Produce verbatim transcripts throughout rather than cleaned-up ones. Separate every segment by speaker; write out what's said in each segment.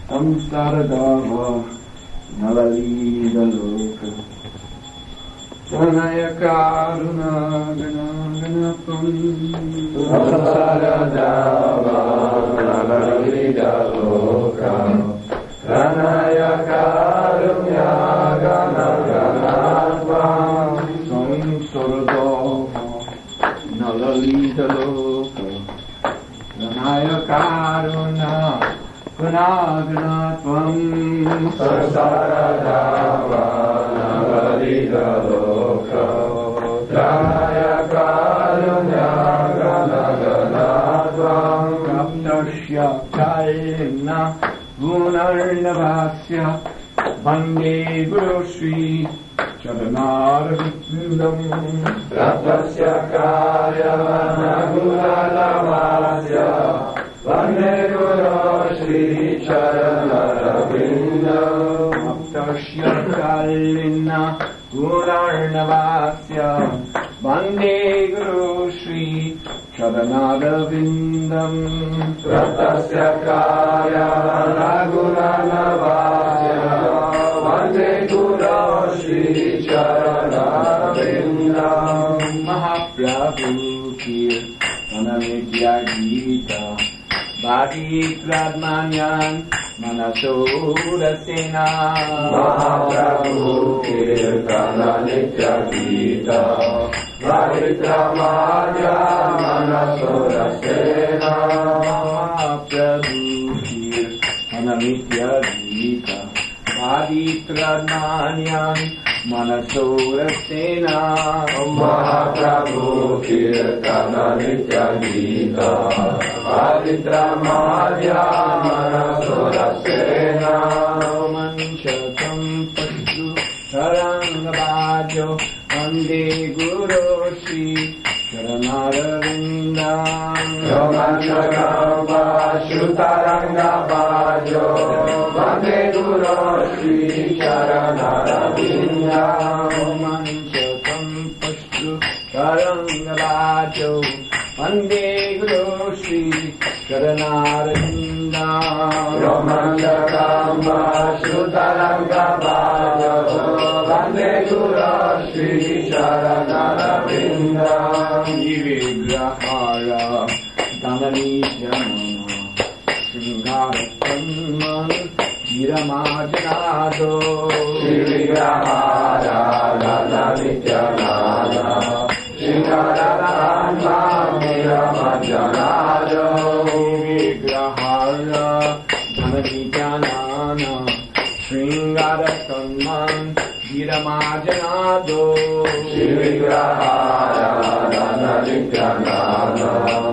Speaker 1: samsaradava nalalidaloka pranaya karuna gana ganapam samsaradava nalalidaloka pranaya karunya gana ganapam samsaradava nalalidaloka pranaya karuna Gunaganatam Sasaradava Navalidaloka Daya Karunya Gunaganatam Kaptasya Kalina Gunarnavasya Bande Guru Sri Charanarvindam Kaptasya Kalina Gunarnavasya Vande Guru Shri Charanarvindam Aptasya Kalina Gunarnavasya Vande Guru Shri Charanarvindam Aptasya Kalina Gunarnavasya Vande Guru Shri Charanarvindam Mahaprabhu Kirtana Nitya Gita Bhakti-Pradmanyan Manasodasena Mahaprabhu Kirtana Nitya Gita Bhakti-Pradmanyan Manasodasena Mahaprabhu Kirtana Nitya Gita Bhakti-Pradmanyan Manasodasena Mahaprabhu Kirtana Nitya Gita Bhakti-Pradmanyan Manasodasena Manchakam Patru Sarangabhajo Vande Guru Shri Charanarvindam Manchakam Patru Sarangabhajo Vande Guru Shri Charanarvindam Manchakam Patru Sarangabhajo Vande Guru Shri Charanarvindam Manchakam Patru Sarangabhajo Vande Guru Shri Charanarvindam Vigrahara Dhananijamana Sringaratanman Giramajanado Vigrahara Dhananijamana Sringaratanman Giramajanado Vigrahara Dhananijamana Sringaratanman Giramajanado Vigrahara Dhananijamana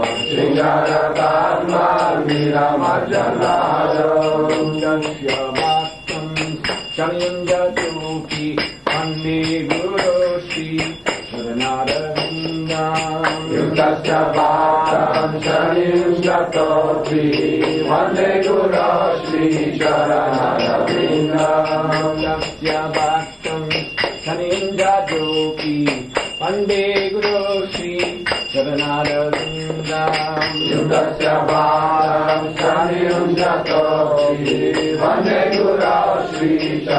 Speaker 1: Sringaratanman Giramajanado Dasya Bhaktam Shalyamjatoki Vande Guru Shri Charanarvindam Dasya Bhaktam Shalyamjatoki Vande Guru Shri Charanarvindam Dasya Bhaktam Shalyamjatoki Vande Guru Shri Charanarvindam Dasya Bhaktam Shalyamjatoki Vande Guru Shri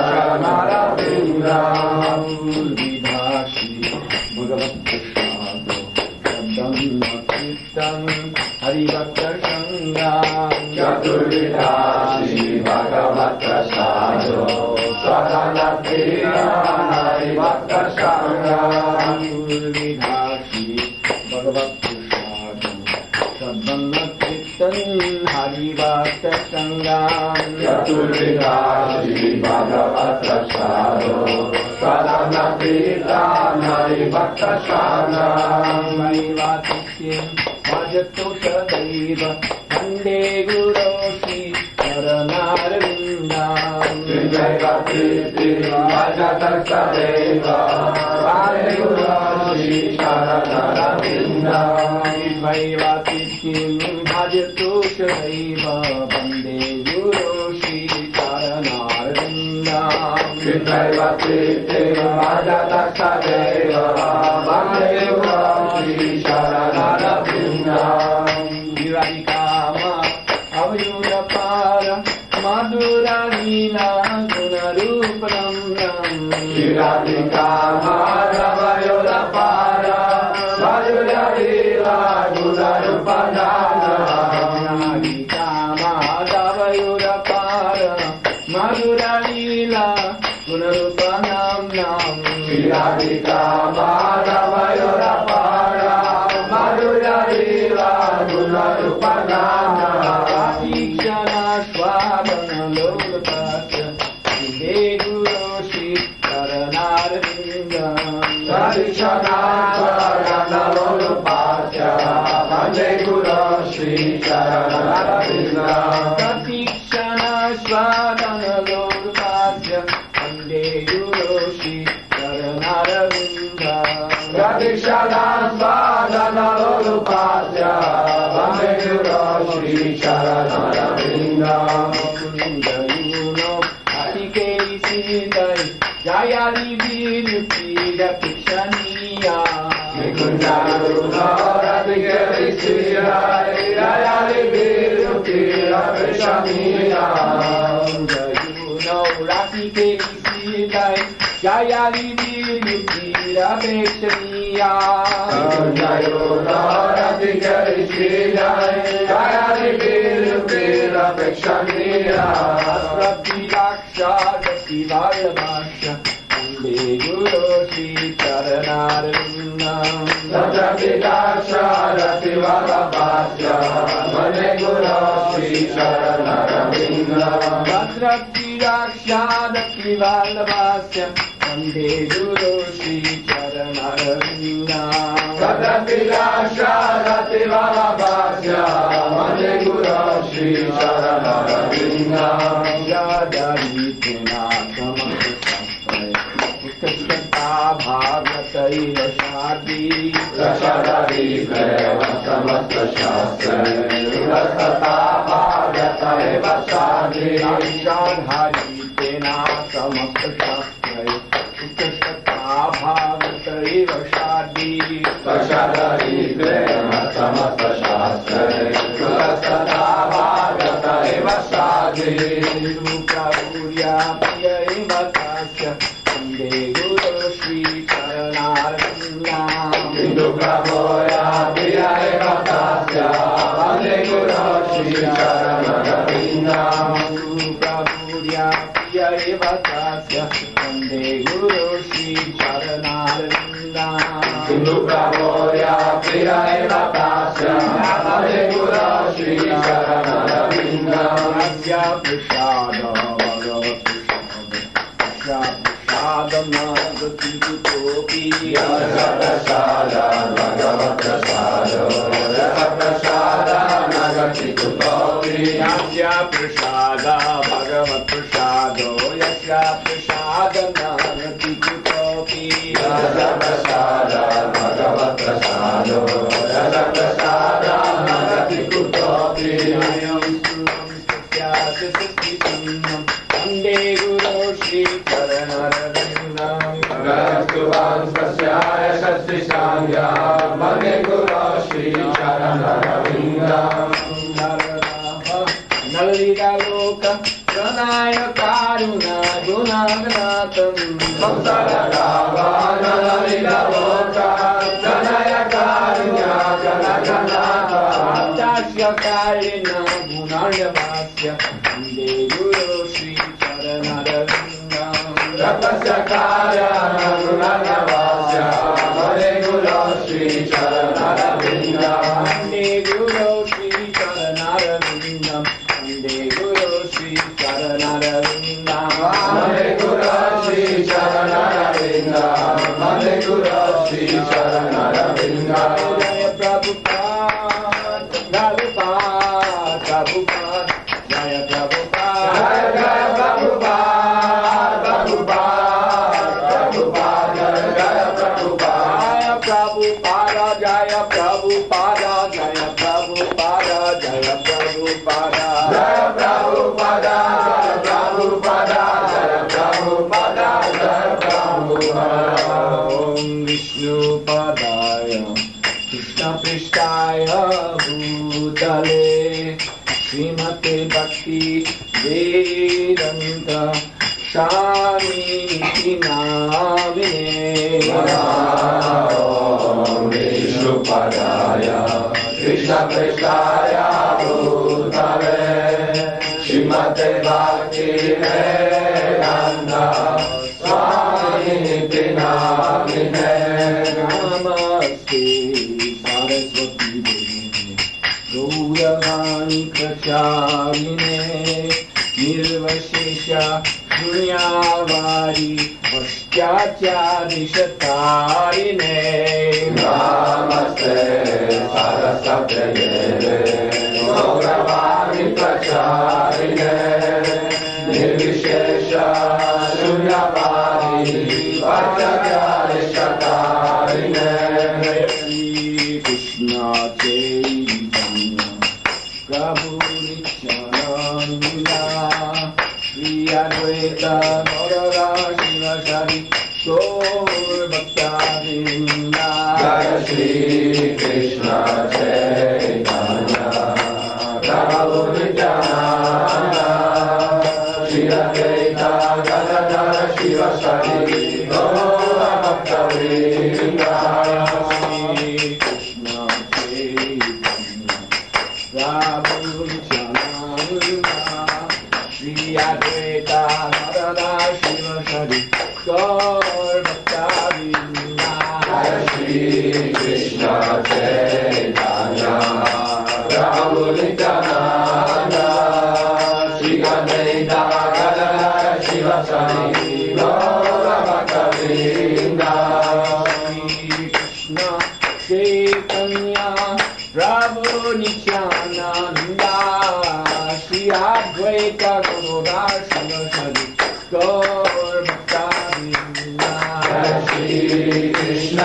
Speaker 1: Charanarvindam Vidhashi Bhagavat Prasado Sadhanma Kirtan Haribhakta Sangam Chaturvidhashi Bhagavat Prasado Sadhanma Kirtan Haribhakta Sangam Vidhashi Bhagavat Prasado Sadhanma Kirtan Haribhakta Sangam Chaturvidhashi Bhagavat Prasado Sadhanma Kirtan Haribhakta Sangam Vaivatikyam Vajatosha Deva Vande Guru Shri Charanarvindam Vaivatikyam Vajatosha Deva Vande Guru Shri Charanarvindam Vaivatikyam Vajatosha Deva Vande Guru Shri Charanarvindam Vaivatikyam Vajatosha Deva Vande Guru Shri Charanarvindam Viradikama Avyudapara Madhu Madhura-lila Guna-rupanam
Speaker 2: Shri-Radhika Madhava-yola-para Madhura-lila Guna-rupanam
Speaker 1: Radhika Madhava-yola-para Madhura-lila Guna-rupanam
Speaker 2: Shri-Radhika Madhava-yola-para Madhura-lila Guna-rupanam
Speaker 1: Radhikshana Swadana-lolapasya Guru-Shri Charanarvindam
Speaker 2: Radhikshana Swadana-lolapasya Guru-Shri Charanarvindam
Speaker 1: Radhikshana Swadana-lolapasya Guru-Shri Charanarvindam
Speaker 2: Radhikshana Swadana-lolapasya Guru-Shri Charanarvindam
Speaker 1: Jaya-li-vi-nu-pi-da-pikshaniya
Speaker 2: Nikunja-guru-no-radhikari-sri-rai Jaya-li-vi-nu-pi-da-pikshaniya
Speaker 1: Nikunja-guru-no-radhikari-sri-rai Jaya-li-vi-nu-pi-da-pikshaniya
Speaker 2: Nikunja-guru-no-radhikari-sri-rai Jaya-li-vi-nu-pi-da-pikshaniya
Speaker 1: Asrati-daksha-dati-vallabhasya Guru-Shri Charanarvindam
Speaker 2: Radhikshana-radhivallabhasya Guru-Shri Charanarvindam
Speaker 1: Radhikshana-radhivallabhasya Guru-Shri Charanarvindam
Speaker 2: Radhikshana-radhivallabhasya Guru-Shri Charanarvindam
Speaker 1: Bhagavatai Vashadi
Speaker 2: Prashadari Preva Samasta Shastra Prasata Bhagavatai Vashadi
Speaker 1: Prashadhari Tena Samasta Shastra Prasata Bhagavatai Vashadi
Speaker 2: Prashadari Preva Samasta Shastra Prasata Bhagavatai Vashadi
Speaker 1: Prabhurya Priya Vatasya Guru-Shri Charanarvindam
Speaker 2: Hindu Prabhoya Priya Vatasya Guru-Shri Charanarvindam
Speaker 1: Prabhurya Priya Vatasya Guru-Shri Charanarvindam
Speaker 2: Hindu Prabhoya Priya Vatasya Guru-Shri Charanarvindam
Speaker 1: Asya Prasada Bhagavad Prasada
Speaker 2: Yasa Prasada Bhagavad Prasada Yasa Prasada Nagati Kutopi
Speaker 1: Yasya Prasada Bhagavad Prasada Yasya Prasada Nagati Kutopi
Speaker 2: Yasa Prasada Bhagavad Prasada Yasa Prasada Nagati Kutopi
Speaker 1: Ayam Sunnam Satyasya Sati Sunnam Vande Guru-Shri Charanarvindam
Speaker 2: Gastu Vanspasya Shastri Sangya Vande Guru-Shri Charanarvindam
Speaker 1: Nalita Loka Pranaya Karuna Gunaganatam
Speaker 2: Samsara Rava Nalita Loka Pranaya Karuna Gunaganatam
Speaker 1: Tasya Karina Gunarya-vasya Vande Guru-Shri Charanarvindam
Speaker 2: Rapasya Karana Gunagavasya Vande Guru-Shri Charanarvindam
Speaker 1: Vande Guru-Shri Charanarvindam Vande Guru-Shri Charanarvindam
Speaker 2: Vande Guru-Shri Charanarvindam Vande Guru-Shri Charanarvindam
Speaker 1: Jaya Prabhupada Prabhupada Prabhupada Jaya Prabhupada
Speaker 2: Jaya Jaya Prabhupada Prabhupada Prabhupada Jaya Prabhupada
Speaker 1: Jaya Prabhupada Jaya Prabhupada Jaya Prabhupada Jaya Prabhupada
Speaker 2: Jaya Prabhupada Jaya Prabhupada Jaya Prabhupada Jaya Prabhupada
Speaker 1: Om Vishnu Padaya Krishna Prishtaya Bhutale Srimate Bhakti Vedanta Swami Namine
Speaker 2: Om Vishnu Padaya Krishna Prestaya Bhutale Srimate Bhakti Vedanta Swami Namine
Speaker 1: Namaste Saraswati Devi Gauravani Pracharine Nirvashesha Shunyavari Vaskyacharishatarine
Speaker 2: Namaste Saraswati Devi Gauravani Pracharine Nirvishesha Shunyavari Vaskyacharishatarine
Speaker 1: Krishna Chaitanya Prabhu Nityananda Shri Advaita Gaurava Shivasari Gaur Bhakta-vrinda
Speaker 2: Jaya Shri Krishna Chaitanya Prabhu Nityananda Shri Advaita Gaurava Shivasari Gaur Bhakta-vrinda
Speaker 1: Prabhu Nityananda Shri Advaita Gaurava Shivasari Gaur Bhakta-vrinda
Speaker 2: Jaya Shri Krishna Chaitanya Prabhu Nityananda Shri Advaita Gaurava Shivasari Gaur Bhakta-vrinda
Speaker 1: Krishna Chaitanya Prabhu Nityananda Shri Advaita Gaurava Shivasari Gaur Bhakta-vrinda
Speaker 2: Jaya Shri Krishna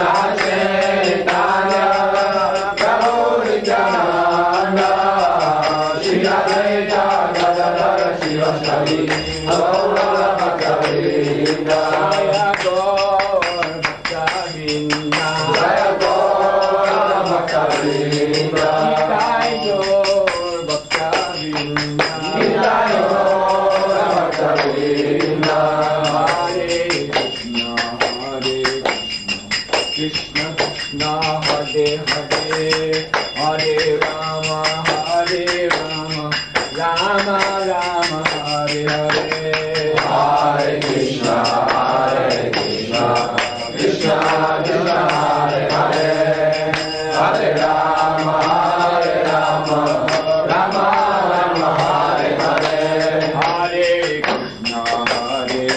Speaker 2: Chaitanya Prabhu Nityananda Shri Advaita Gaurava Shivasari Gaur Bhakta-vrinda
Speaker 1: Jaya Gaur Bhakta-vrinda
Speaker 2: Jaya Gaur Bhakta-vrinda
Speaker 1: Jai Gaur Bhakta-vrinda
Speaker 2: Jai Gaur Bhakta-vrinda
Speaker 1: Hare Krishna Hare Krishna Krishna Krishna Hare Hare Hare Rama Hare Rama Rama Rama Hare Hare
Speaker 2: Hare Krishna Hare Krishna Krishna Krishna Hare Hare Hare Rama Hare Rama Rama Rama Hare Hare
Speaker 1: Hare Krishna Hare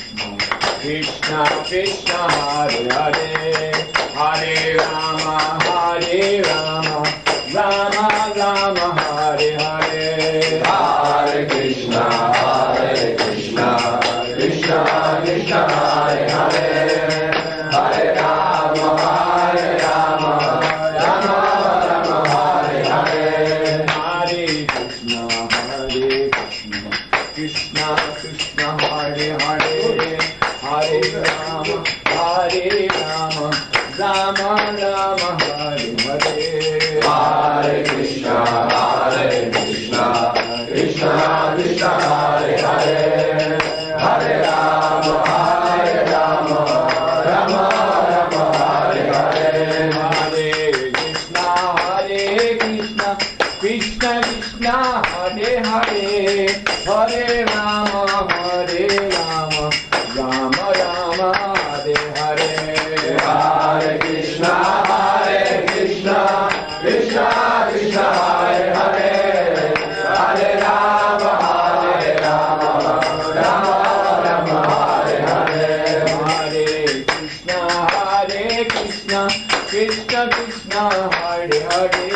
Speaker 1: Krishna Krishna Hare Hare Hare Rama Hare Rama Rama Rama Hare Hare
Speaker 2: Hare Krishna Hare Krishna Krishna Krishna Hare Hare Hare Rama Hare Rama Rama Rama Hare Hare
Speaker 1: Hare Krishna Hare Krishna Krishna Krishna Hare Hare Hare Rama Hare Rama Rama Rama Hare Hare
Speaker 2: Hare Krishna Hare Krishna Krishna Krishna Hare Hare Hare Rama Hare Rama Rama Rama Hare Hare
Speaker 1: Hare Krishna Hare Krishna Krishna Krishna Hare Hare Hare Rama Hare Rama Rama Rama Hare Hare
Speaker 2: Hare Krishna Hare Krishna Krishna Krishna Hare Hare Hare Rama Hare Rama Rama Rama Hare Hare
Speaker 1: Hare Krishna Hare Krishna Krishna Krishna Hare Hare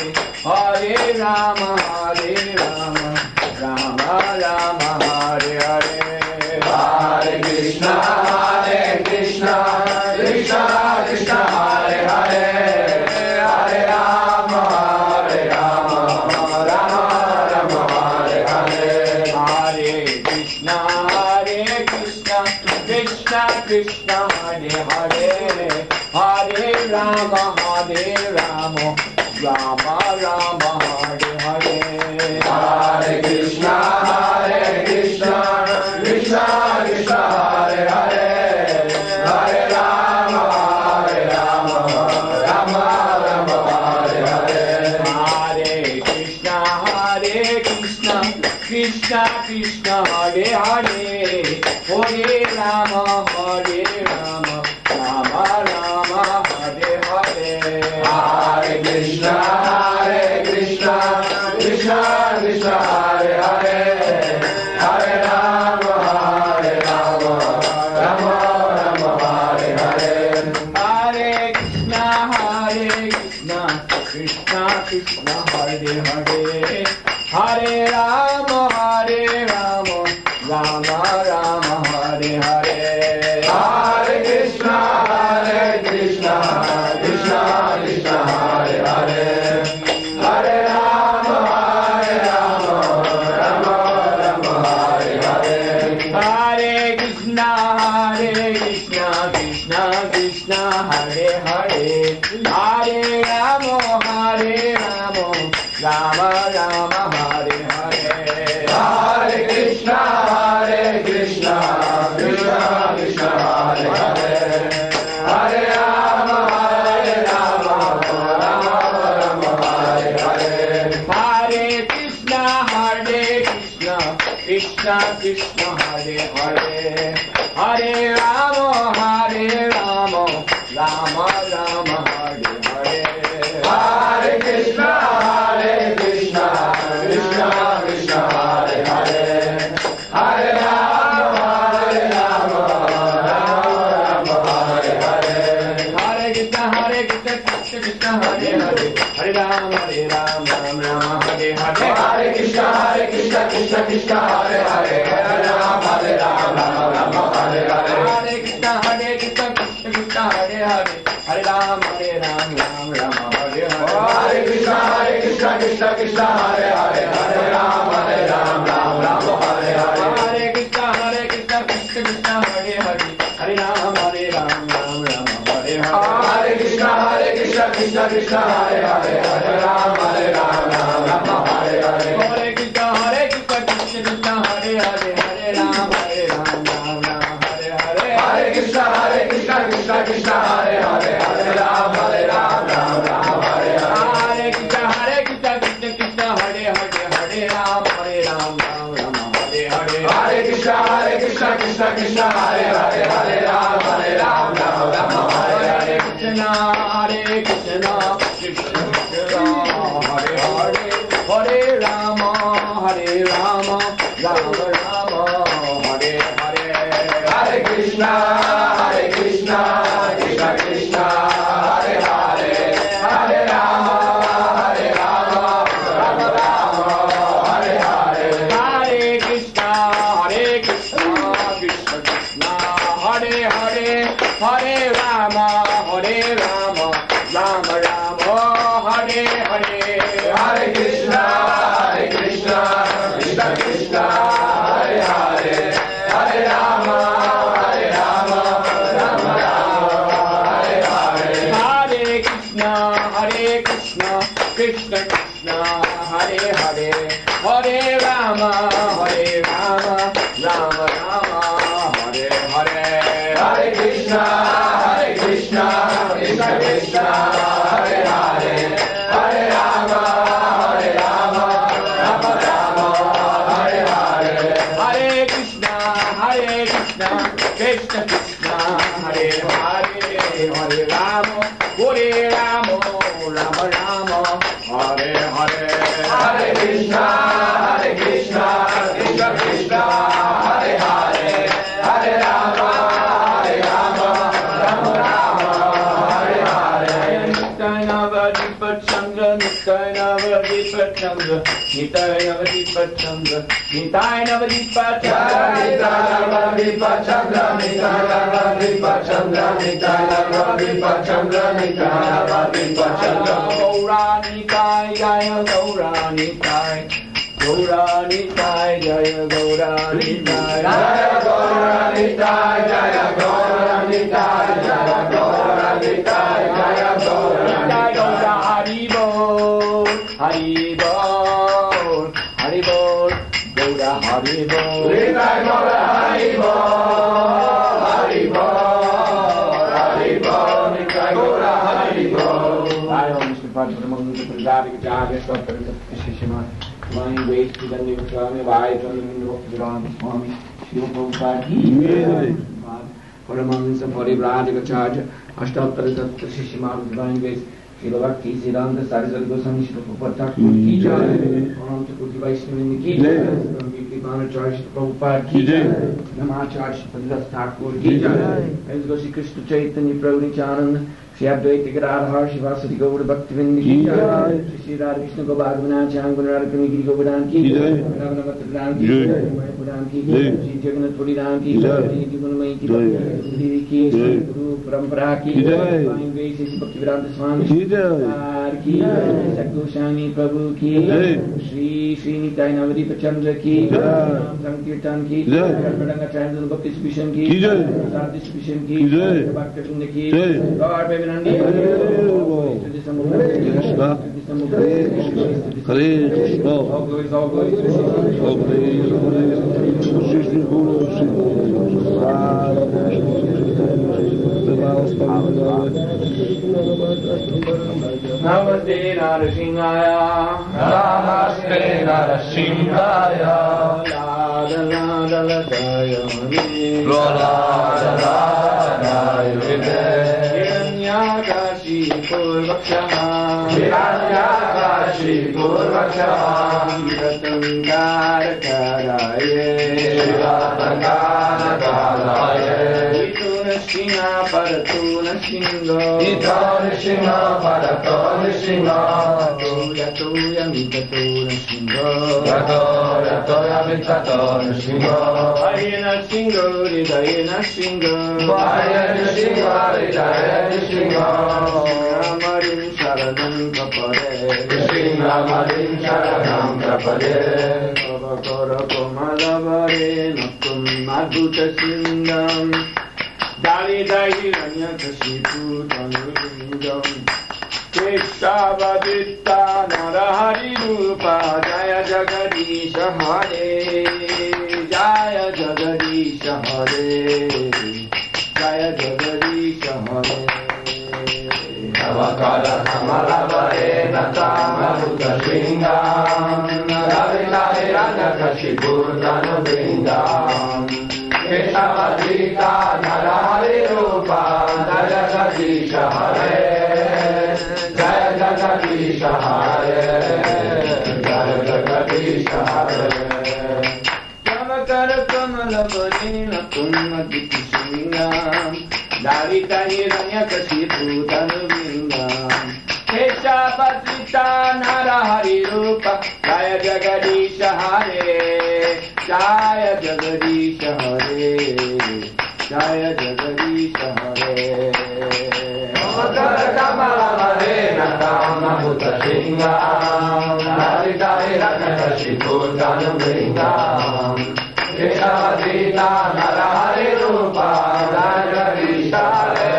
Speaker 1: Hare Rama Hare Rama Rama Rama Hare Hare
Speaker 2: Hare Krishna Hare Krishna Krishna Krishna Hare Hare Hare Rama Hare Rama Rama Rama Hare Hare
Speaker 1: Hare Krishna Hare Krishna Krishna Krishna Hare Hare Hare Rama Hare Rama Rama Rama Hare Hare
Speaker 2: Hare Krishna, Hare Krishna, Krishna Krishna, Hare Hare, Hare Rama, Hare Rama, Rama Rama, Hare Hare.
Speaker 1: Hare Krishna, Hare Krishna, Krishna Krishna, Hare Hare, Hare Rama, Hare Rama, Rama Rama, Hare Hare.
Speaker 2: Hare Krishna, Hare Krishna, Krishna Krishna, Hare Hare, Hare Rama, Hare Rama, Rama Rama, Hare Hare.
Speaker 1: Hare Krishna, Hare Krishna, Krishna Krishna, Hare Hare, Hare Rama, Hare Rama, Rama Rama, Hare Hare.
Speaker 2: Hare Krishna, Hare Krishna, Krishna Krishna, Hare Hare, Hare Rama, Hare Rama, Rama Rama, Hare Hare.
Speaker 1: Hare Krishna, Hare Krishna, Krishna Krishna, Hare Hare, Hare Rama, Hare Rama, Rama Rama, Hare Hare.
Speaker 2: Hare Krishna, Hare Krishna, Krishna Krishna, Hare Hare, Hare Rama, Hare Rama, Rama Rama, Hare Hare.
Speaker 1: Hare Krishna, Hare Krishna, Krishna Krishna, Hare Hare, Hare Rama, Hare Rama, Rama Rama, Hare Hare.
Speaker 2: Hare Krishna, Hare Krishna, Krishna Krishna, Hare Hare, Hare Rama, Hare Rama, Rama Rama, Hare Hare.
Speaker 1: Hare Krishna, Hare Krishna, Krishna Krishna, Hare Hare, Hare Rama, Hare Rama, Rama Rama, Hare Hare.
Speaker 2: Hare Krishna, Hare Krishna, Krishna Krishna, Hare Hare, Hare Rama, Hare Rama, Rama Rama, Hare Hare.
Speaker 1: Hare Krishna, Hare Krishna, Krishna Krishna, Hare Hare, Hare Rama, Hare Rama, Rama Rama, Hare Hare.
Speaker 2: Hare Krishna, Hare Krishna, Krishna Krishna, Hare Hare, Hare Rama, Hare Rama, Rama Rama, Hare Hare.
Speaker 1: Hare Krishna, Hare Krishna, Krishna Krishna, Hare Hare, Hare Rama, Hare Rama, Rama Rama, Hare Hare.
Speaker 2: Hare Krishna, Hare Krishna, Krishna Krishna, Hare Hare, Hare Rama, Hare Rama, Rama Rama, Hare Hare.
Speaker 1: Hare Krishna, Hare Krishna, Krishna Krishna, Hare Hare, Hare Rama, Hare Rama, Rama Rama, Hare Hare.
Speaker 2: Hare Krishna, Hare Krishna, Krishna Krishna, Hare Hare, Hare Rama, Hare Rama, Rama Rama, Hare Hare.
Speaker 1: Hare Krishna, Hare Krishna, Krishna Krishna, Hare Hare, Hare Rama, Hare Rama, Rama Rama, Hare Hare.
Speaker 2: Hare Krishna, Hare Krishna, Krishna Krishna, Hare Hare, Hare Rama, Hare Rama, Rama Rama, Hare Hare.
Speaker 1: Hare Krishna, Hare Krishna, Krishna Krishna, Hare Hare, Hare Rama, Hare Rama, Rama Rama, Hare Hare.
Speaker 2: Hare Krishna, Hare Krishna, Krishna Krishna, Hare Hare, Hare Rama, Hare Rama, Rama Rama, Hare Hare.
Speaker 1: Hare Krishna, Hare Krishna, Krishna Krishna, Hare Hare, Hare Rama, Hare Rama, Rama Rama, Hare Hare.
Speaker 2: Hare Krishna, Hare Krishna, Krishna Krishna, Hare Hare, Hare Rama, Hare Rama, Rama Rama, Hare Hare.
Speaker 1: Hare Krishna, Hare Krishna, Krishna Krishna, Hare Hare, Hare Rama, Hare Rama, Rama Rama, Hare Hare.
Speaker 2: Hare Krishna, Hare Krishna, Krishna Krishna, Hare Hare, Hare Rama, Hare Rama, Rama Rama, Hare Hare.
Speaker 1: Hare Krishna, Hare Krishna, Krishna Krishna, Hare Hare, Hare Rama, Hare Rama, Rama Rama, Hare Hare.
Speaker 2: Hare Krishna, Hare Krishna, Krishna Krishna, Hare Hare, Hare Rama, Hare Rama, Rama Rama, Hare Hare.
Speaker 1: Nitai Navadipa Chandra, Nitai Navadipa Chandra, Nitai Navadipa Chandra, Nitai Navadipa Chandra,
Speaker 2: Nityanavadipa Chandra, Nityanavadipa Chandra, Nityanavadipa Chandra, Nityanavadipa Chandra.
Speaker 1: Gauranitai, Jaya Gauranitai, Gauranitai, Jaya Gauranitai,
Speaker 2: Jaya Gauranitai, Jaya Gauranitai, Jaya Gauranitai, Jaya Gauranitai.
Speaker 1: Hari Bol, Hari Bol, Hari Bol, Radhikacharya Swaparisattva Mani Vaishvidandi Swami Vaishvidandi Swami Shiva Prabhupada Paramahansa Parivrajacacharya Ashtaparisattva Shishimad Divine Grace Shiva Bhakti Siddhanta Saraswati Goswami Shiva Prabhupada Ki Jai Om Chakuti Vaishnavi Ki Jai Vimanacharya Prabhupada Ki Jai Namacharya Padras Thakur Ki Jai As Gosi Krishna Chaitanya Prabhu Nityananda Shri Advaita Gadadhar Shivasati Gaura Bhaktivinoda Ki Jai Shri Radha Krishna Gopal Chang Gunarada Giri Govardhan Ki Jai Navanamat Ram Ki Jai Mayapur Ki Jai Shri Jagannath Puri Ram Ki Jai Shri Gunamai Ki Jai Shri Ki Guru Parampara Ki Jai Divine Grace Bhaktivedanta Swami Ki Jai Ki Jai Sakoswami Prabhu Ki Jai Shri Shri Nitai Navadip Chandra Ki Jai Sankirtan Ki Jai Kadanga Chandra Bhakti Subhishan Ki Jai Sadhi Subhishan Ki Jai Bhakti Subhishan Ki Jai God Baby Nandi Hare Krishna Hare Krishna all glories all glories all glories Namaste Narasimhaya
Speaker 2: Namaste Narasimhaya
Speaker 1: Lada Lada Ladayani
Speaker 2: Lola Ladayani
Speaker 1: Hiranyakashi Purvakshaha
Speaker 2: Hiranyakashi Purvakshaha
Speaker 1: Shiratankarakaraye
Speaker 2: Shiratankarakaraye
Speaker 1: Itunashina Paratuna Shingo
Speaker 2: Itunashina Paratuna Shingo
Speaker 1: Yato Yamitatu Shingo
Speaker 2: Yato Yato Yamitatu Shingo
Speaker 1: Ayena Shingo Ridayena Shingo
Speaker 2: Ayena Shingo Ridayena Shingo
Speaker 1: Ramarin Sharanam Kapare
Speaker 2: Ramarin Sharanam Kapare
Speaker 1: Kara Komalavare Nakum Madhuta Sindam Dali Dali Ranyakashipu Tanurindam Keshavadita Narahari Rupa Jaya Jagadisha Hare Jaya Jagadisha Hare Jaya Jagadisha Hare
Speaker 2: Navakara Kamalavare Natamaruta Shingam Dali Dali Ranyakashipu Tanurindam Keshavadita Narahari Rupa Jaya Jagadisha Hare Jaya Jagadisha Hare Jaya Jagadisha Hare
Speaker 1: Namakara Kamalavare Nakumaditi Shingam Dalita Hiranyakashipu Tanurindam Keshavadita Narahari Rupa Jaya Jagadisha Hare Jaya Jagadisha Hare Jaya Jagadisha Hare
Speaker 2: Namakara Kamalavare Natamaruta Shingam Dali Dali Ranyakashipu Tanurindam Keshavadita Narahari Rupa Jaya Jagadisha Hare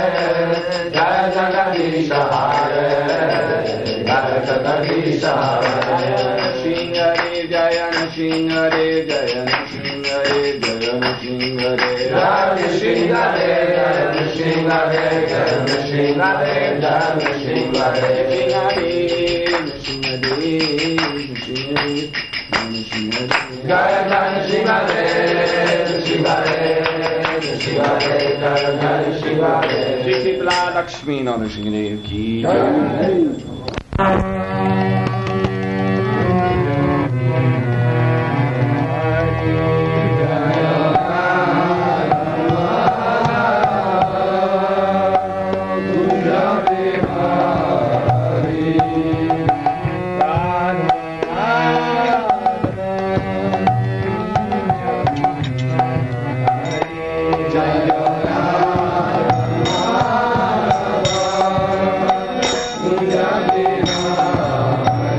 Speaker 2: Jaya Jagadisha Hare Jaya Jagadisha Hare
Speaker 1: Shingare Jaya Shingare Jaya Shingare Jaya Shingare
Speaker 2: Jaya Shingare Jaya Shingare Jaya Shingare Jaya Shingare Jaya Jaya Shingare Shingare Shingare Jaya Jaya Shingare
Speaker 1: Shri Sitla Lakshmi Narasimha Ki
Speaker 2: Jaya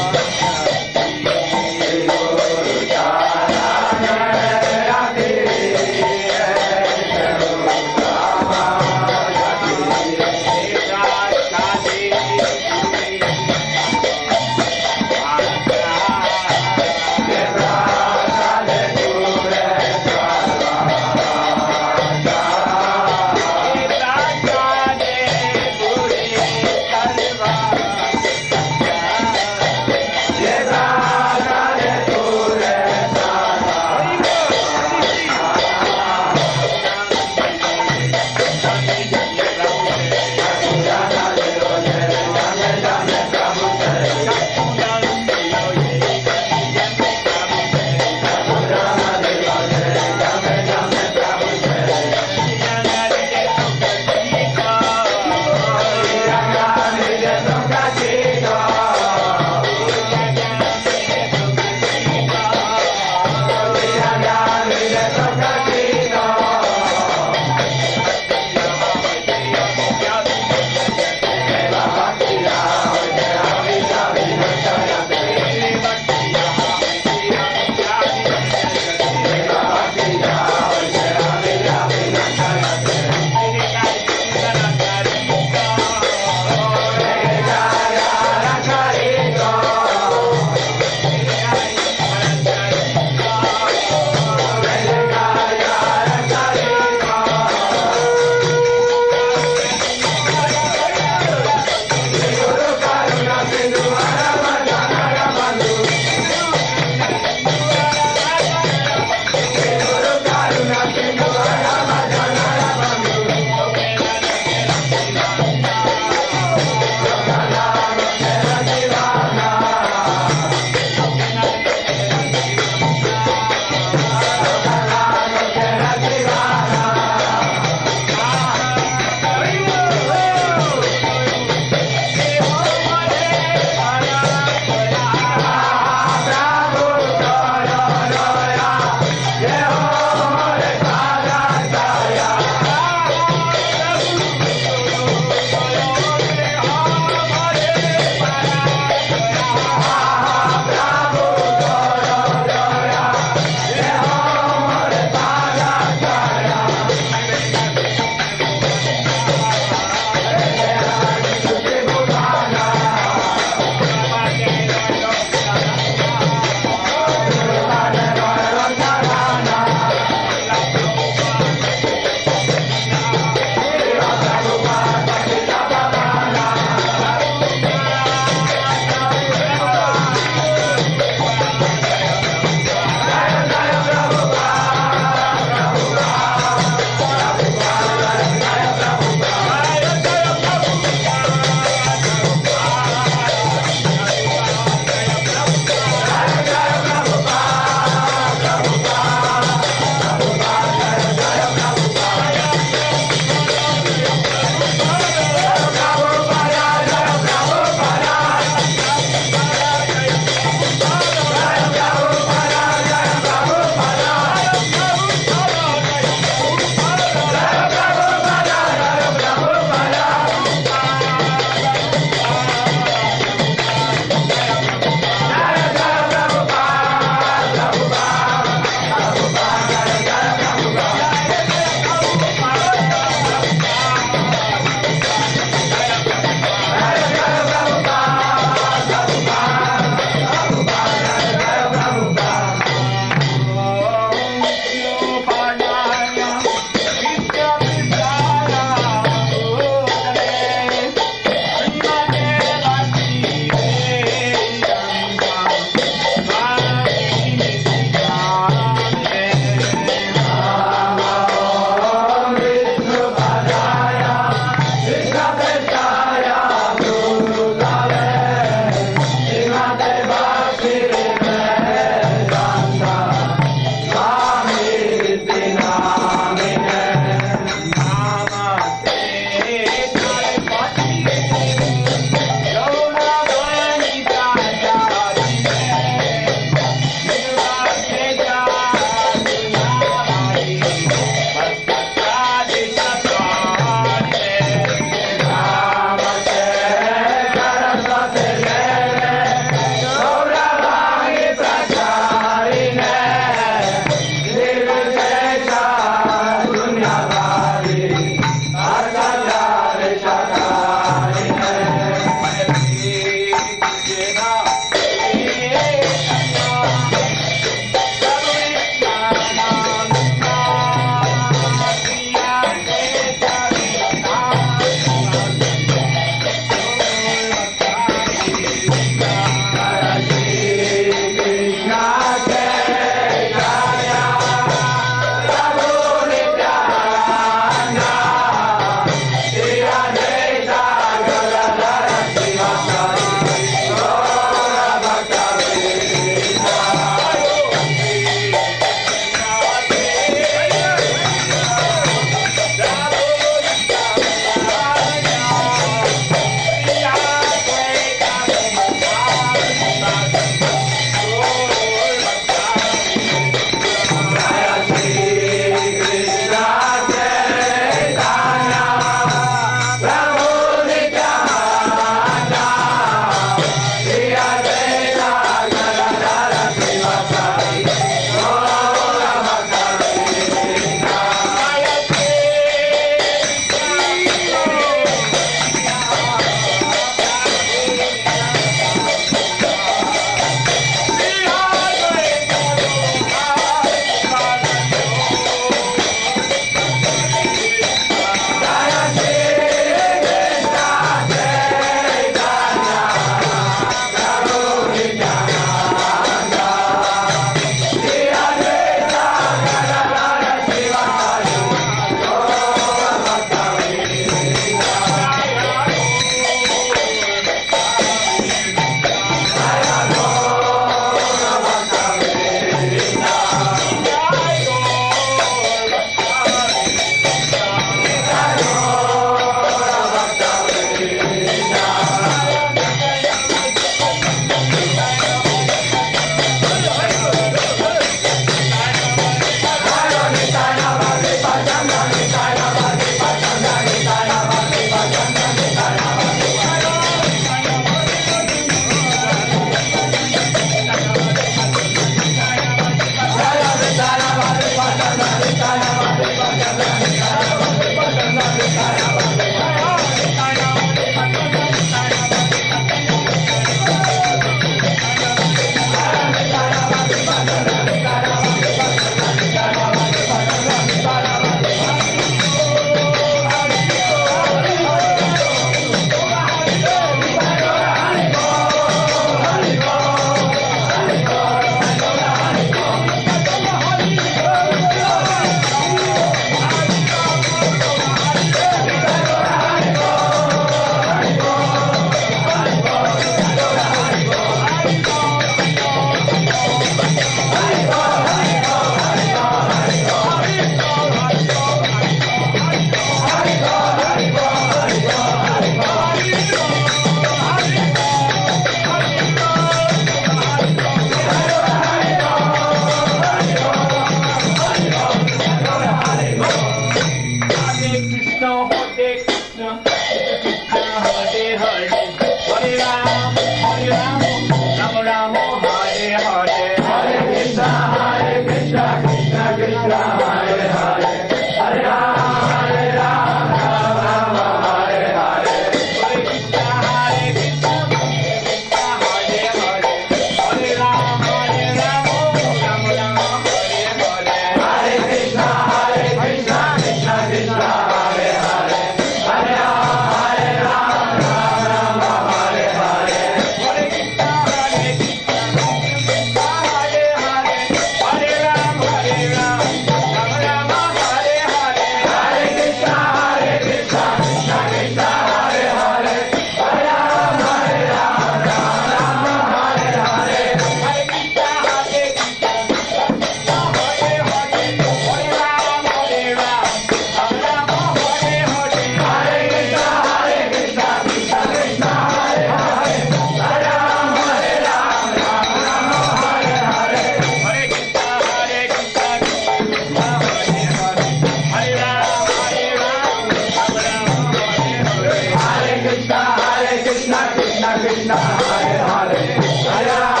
Speaker 2: Krishna Krishna Hare Hare Hare